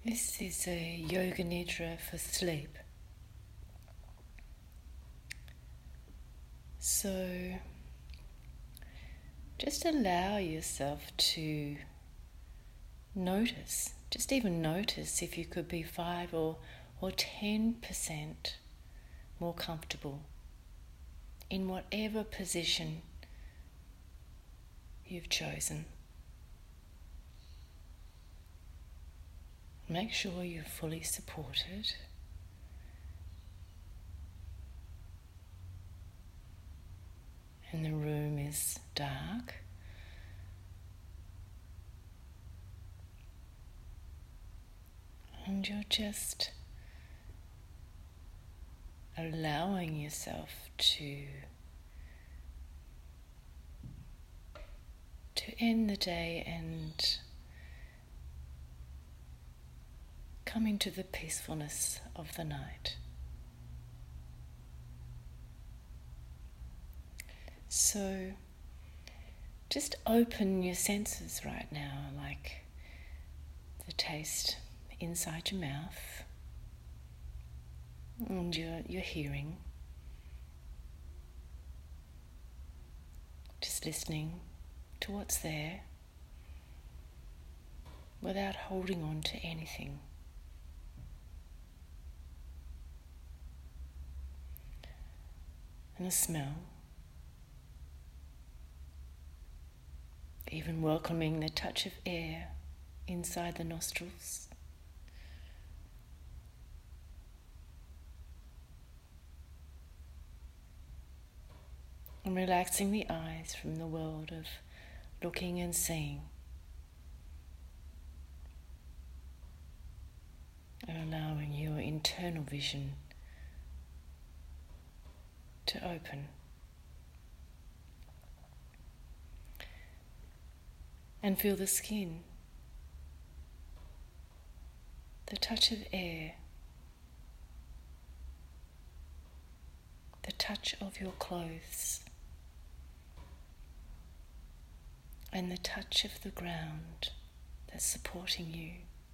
This is a yoga nidra for sleep. So just allow yourself to notice, just even notice if you could be 5 or 10% more comfortable in whatever position you've chosen. Make sure you're fully supported. And the room is dark. And you're just allowing yourself to end the day and come into the peacefulness of the night. So just open your senses right now, like the taste inside your mouth and your hearing. Just listening to what's there without holding on to anything. And the smell. Even welcoming the touch of air inside the nostrils. And relaxing the eyes from the world of looking and seeing. And allowing your internal vision to open. And feel the skin, the touch of air, the touch of your clothes, and the touch of the ground that's supporting you.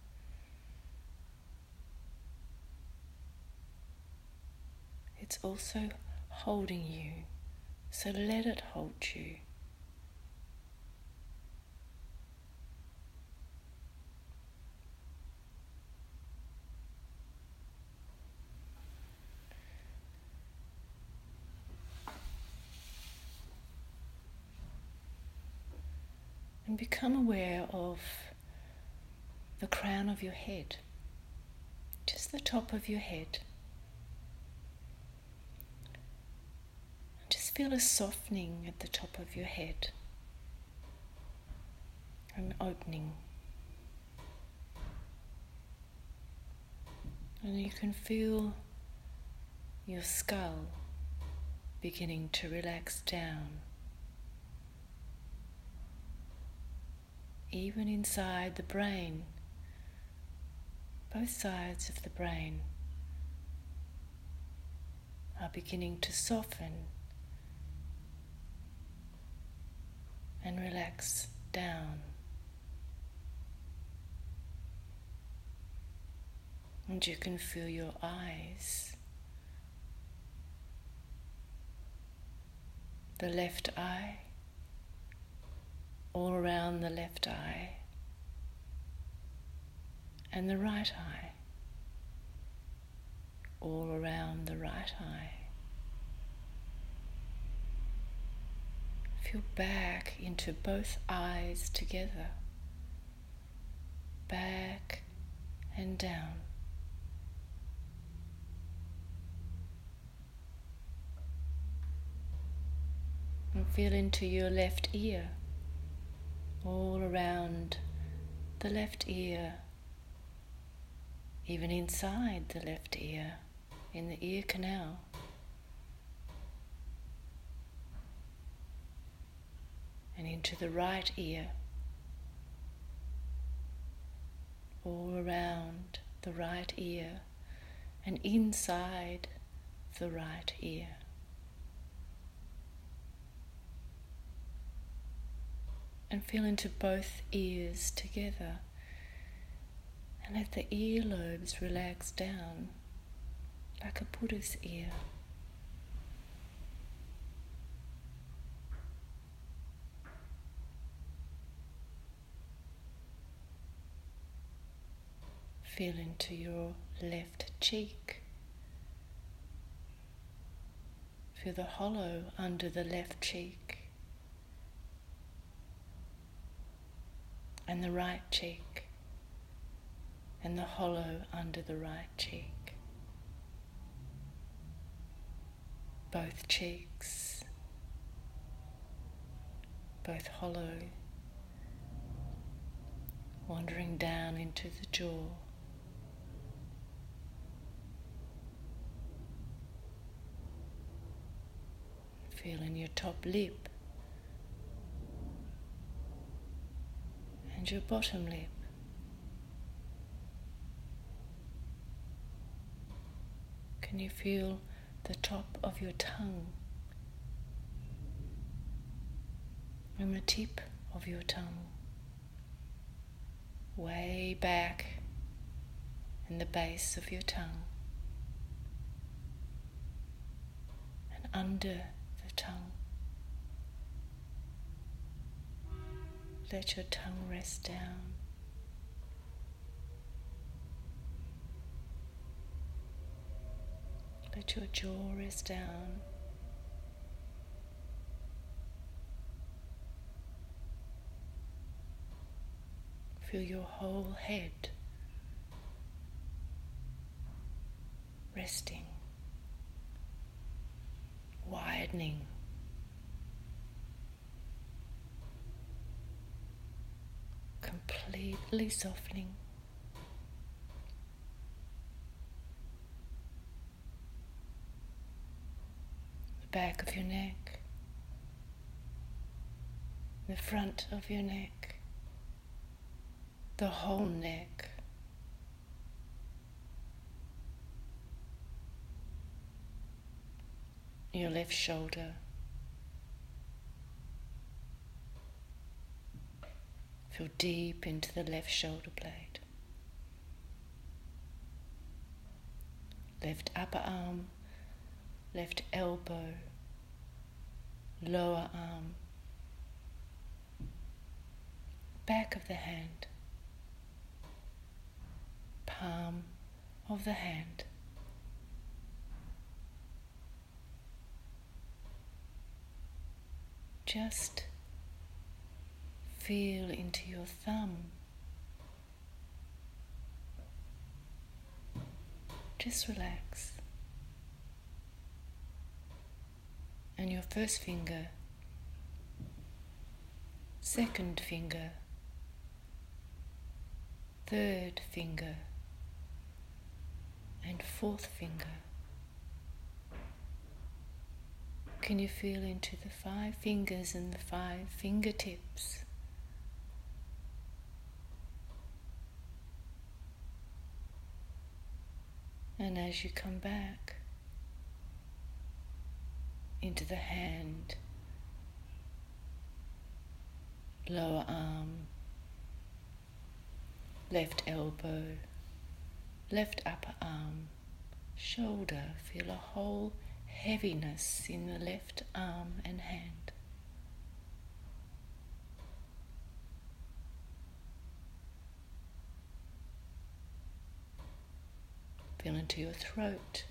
It's also holding you, so let it hold you. And become aware of the crown of your head, just the top of your head. Just feel a softening at the top of your head, an opening. And you can feel your skull beginning to relax down. Even inside the brain, both sides of the brain are beginning to soften and relax down. And you can feel your eyes, the left eye, all around the left eye, and the right eye, all around the right eye. Feel back into both eyes together, back and down. And feel into your left ear, all around the left ear, even inside the left ear, in the ear canal. And into the right ear, all around the right ear, and inside the right ear. And feel into both ears together. And let the earlobes relax down like a Buddha's ear. Feel into your left cheek. Feel the hollow under the left cheek and the right cheek and the hollow under the right cheek. Both cheeks, both hollow, wandering down into the jaw. Feel in your top lip and your bottom lip. Can you feel the top of your tongue and the tip of your tongue way back in the base of your tongue and under the tongue? Let your tongue rest down. Let your jaw rest down. Feel your whole head resting, widening. Completely softening. The back of your neck, the front of your neck, the whole neck. Your left shoulder. Feel deep into the left shoulder blade. Left upper arm, left elbow, lower arm, back of the hand, palm of the hand. Just feel into your thumb. Just relax. And your first finger, second finger, third finger, and fourth finger. Can you feel into the 5 fingers and the 5 fingertips? And as you come back into the hand, lower arm, left elbow, left upper arm, shoulder, feel a whole heaviness in the left arm and hand. Feel into your throat,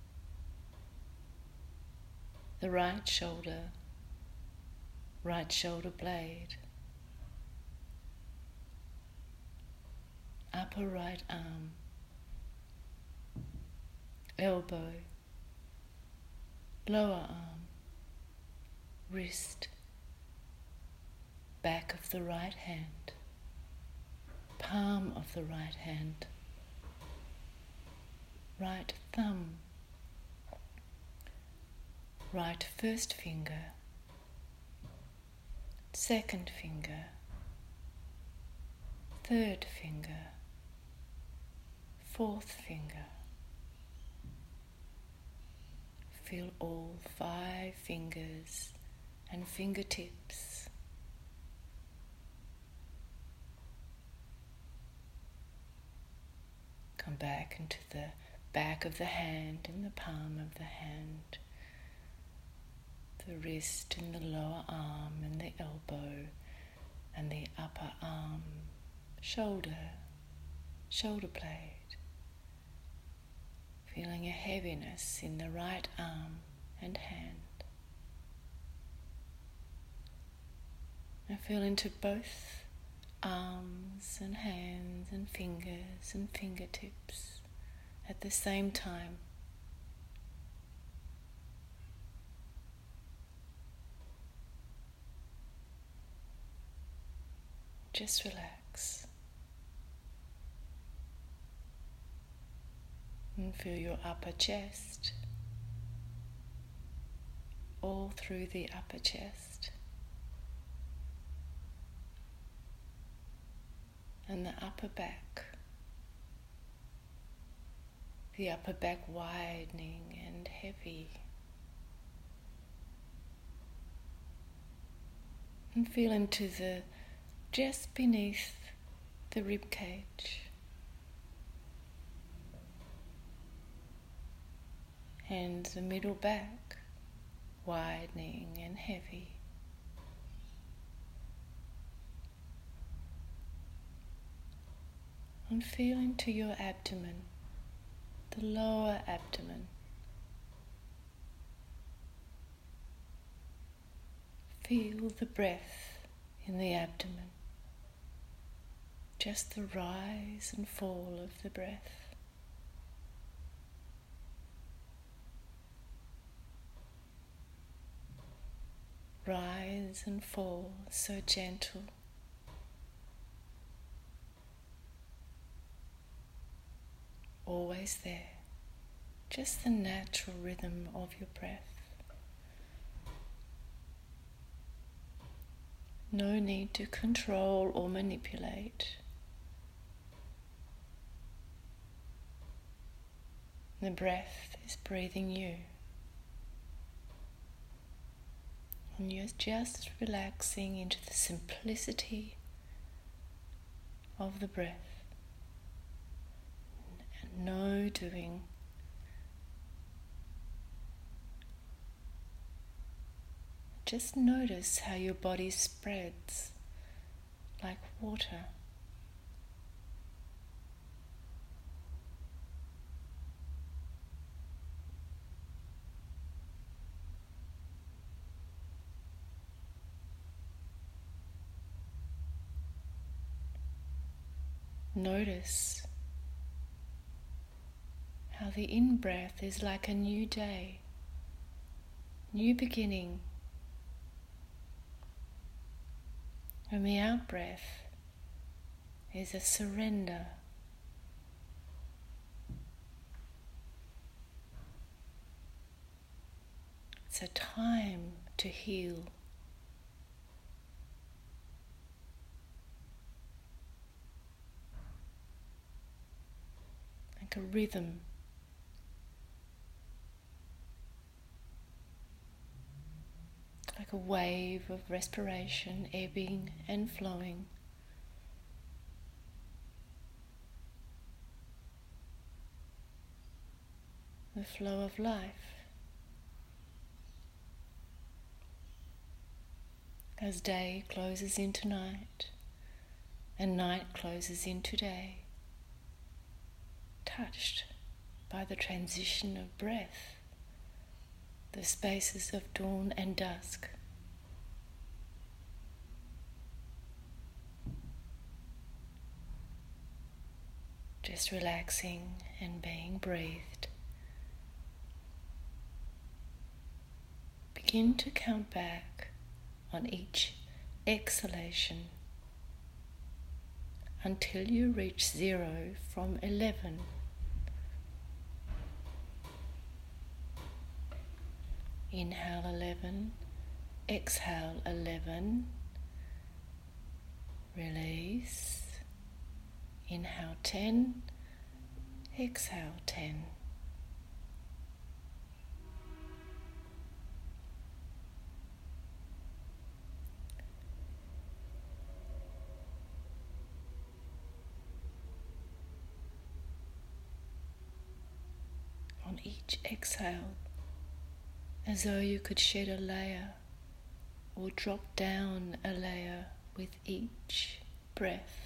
the right shoulder blade, upper right arm, elbow, lower arm, wrist, back of the right hand, palm of the right hand, right thumb, right first finger, second finger, third finger, fourth finger. Feel all 5 fingers and fingertips. back into the back of the hand and the palm of the hand, the wrist and the lower arm and the elbow and the upper arm, shoulder blade. Feeling a heaviness in the right arm and hand. And feel into both arms and hands and fingers and fingertips at the same time. Just relax. And feel your upper chest, all through the upper chest. And the upper back widening and heavy. And feel into the just beneath the rib cage. And the middle back widening and heavy. And feel into your abdomen, the lower abdomen. Feel the breath in the abdomen, just the rise and fall of the breath. Rise and fall, so gentle. Always there, just the natural rhythm of your breath. No need to control or manipulate. The breath is breathing you. And you're just relaxing into the simplicity of the breath. And no doing. Just notice how your body spreads like water. Notice how the in-breath is like a new day, new beginning, and the out-breath is a surrender. It's a time to heal. Like a rhythm. Like a wave of respiration, ebbing and flowing. The flow of life. As day closes into night and night closes into day. Touched by the transition of breath, the spaces of dawn and dusk. Just relaxing and being breathed. Begin to count back on each exhalation until you reach 0 from 11. Inhale 11, exhale 11, release, inhale 10, exhale 10. each exhale, as though you could shed a layer or drop down a layer with each breath.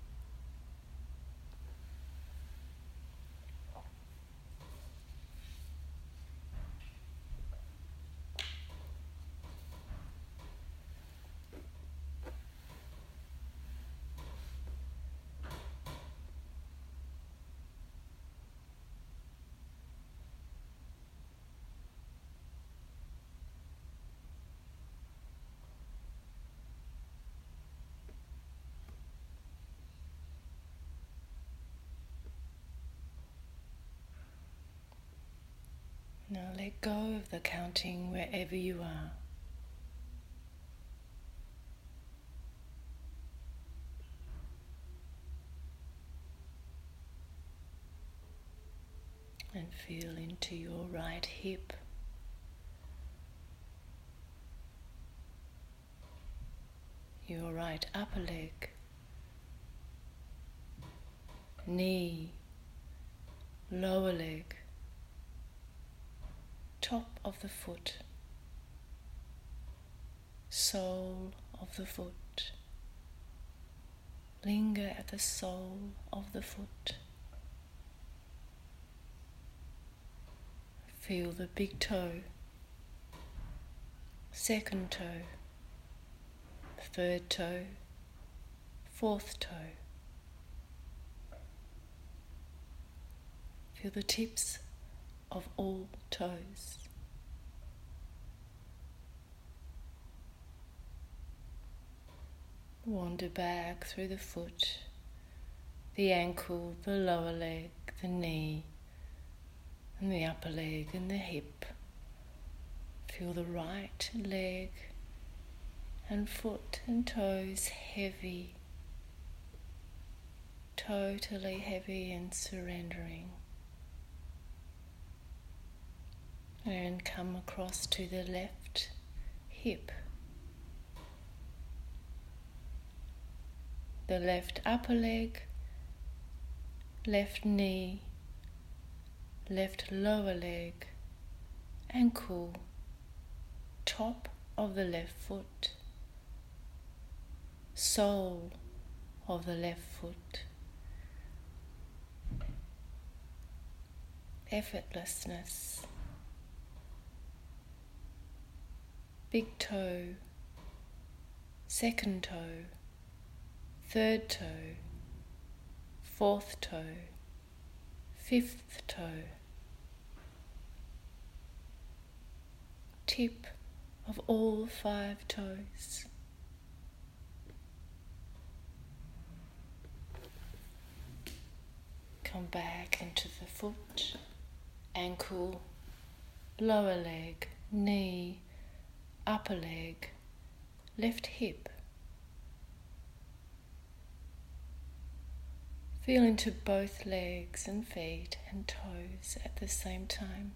Now let go of the counting wherever you are. And feel into your right hip. Your right upper leg, knee, lower leg, top of the foot, sole of the foot. Linger at the sole of the foot. Feel the big toe, second toe, third toe, fourth toe. Feel the tips of all toes. Wander back through the foot, the ankle, the lower leg, the knee, and the upper leg and the hip. Feel the right leg and foot and toes heavy, totally heavy and surrendering. And come across to the left hip, the left upper leg, left knee, left lower leg, ankle, top of the left foot, sole of the left foot. Effortlessness. Big toe, second toe, third toe, fourth toe, fifth toe, tip of all 5 toes. Come back into the foot, ankle, lower leg, knee, upper leg, left hip. Feel into both legs and feet and toes at the same time.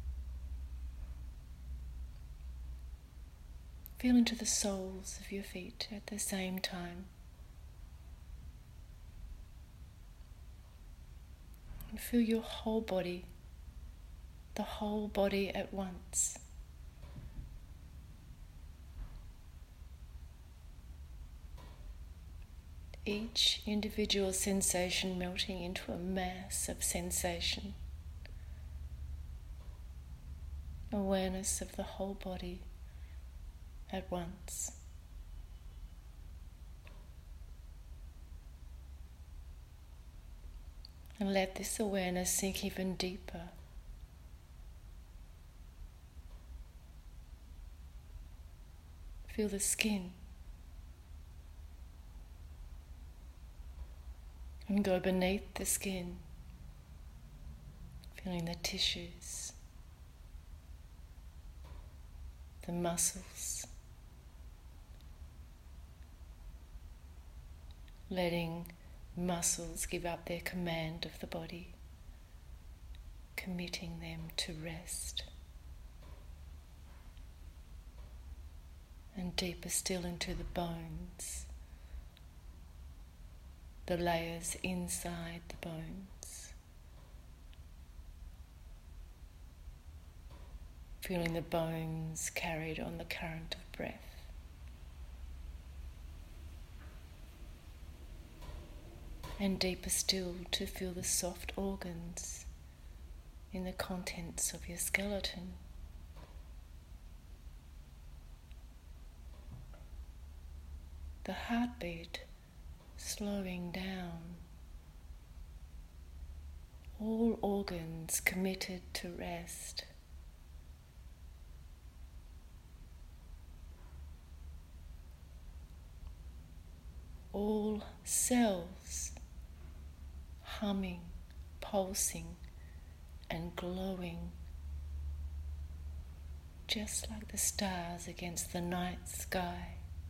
Feel into the soles of your feet at the same time. And feel your whole body, the whole body at once. Each individual sensation melting into a mass of sensation. Awareness of the whole body at once. And let this awareness sink even deeper. Feel the skin. And go beneath the skin, feeling the tissues, the muscles, letting muscles give up their command of the body, committing them to rest. And deeper still into the bones, the layers inside the bones. feeling the bones carried on the current of breath. And deeper still, to feel the soft organs in the contents of your skeleton. The heartbeat slowing down. All organs committed to rest. All cells humming, pulsing, and glowing, just like the stars against the night sky.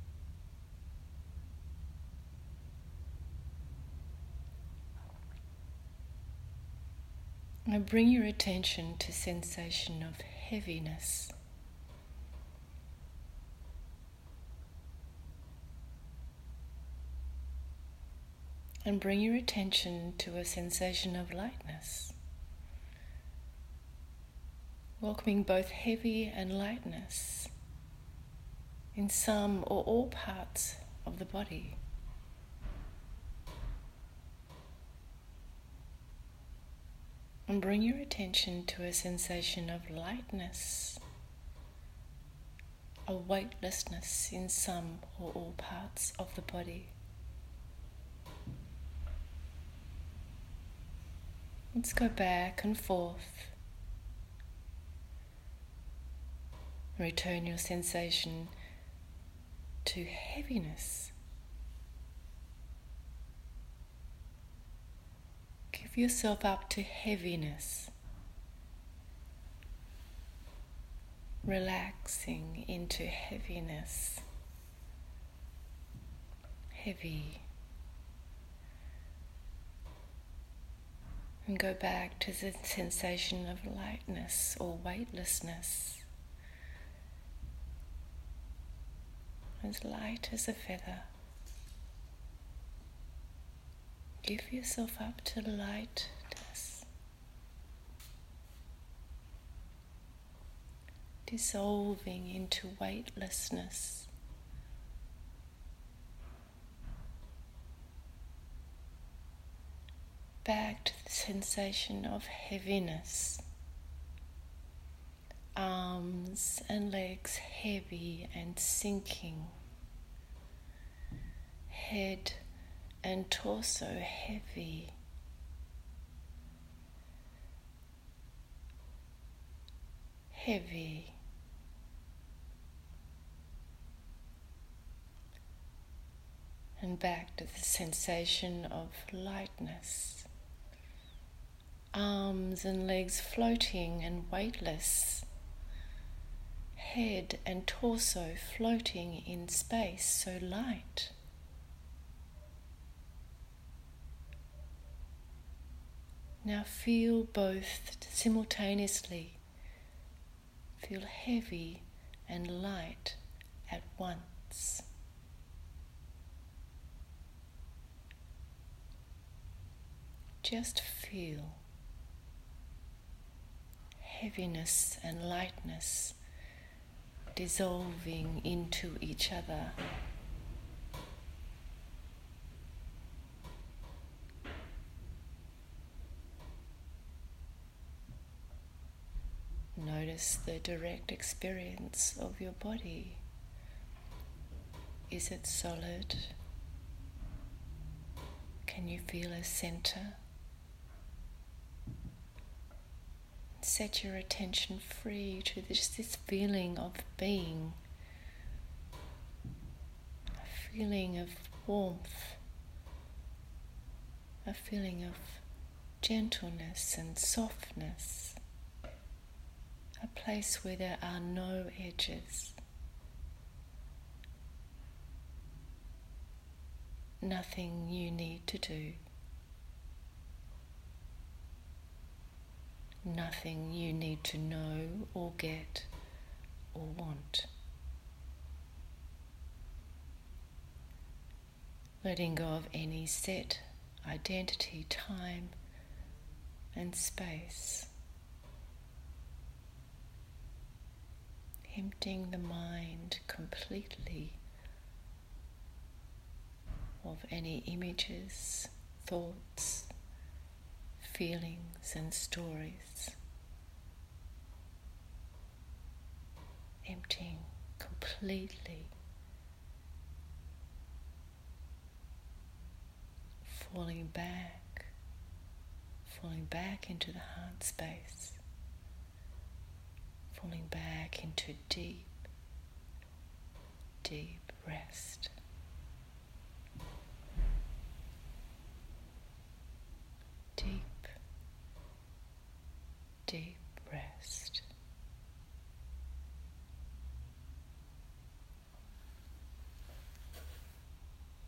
Now bring your attention to sensation of heaviness. And bring your attention to a sensation of lightness. Welcoming both heavy and lightness in some or all parts of the body. And bring your attention to a sensation of lightness, a weightlessness in some or all parts of the body. Let's go back and forth. Return your sensation to heaviness. Give yourself up to heaviness. Relaxing into heaviness. Heavy. And go back to the sensation of lightness or weightlessness. As light as a feather. Give yourself up to lightness. Dissolving into weightlessness. Back to the sensation of heaviness. Arms and legs heavy and sinking. Head and torso heavy. Heavy. And back to the sensation of lightness. Arms and legs floating and weightless. Head and torso floating in space, so light. Now feel both simultaneously. Feel heavy and light at once. Just feel heaviness and lightness dissolving into each other. Notice the direct experience of your body. Is it solid? Can you feel a center? Set your attention free to this feeling of being, a feeling of warmth, a feeling of gentleness and softness, a place where there are no edges, nothing you need to do. Nothing you need to know or get or want. Letting go of any set identity, time and space. emptying the mind completely of any images, thoughts, feelings and stories. Emptying completely, falling back into the heart space, falling back into deep, deep rest. Deep, deep rest.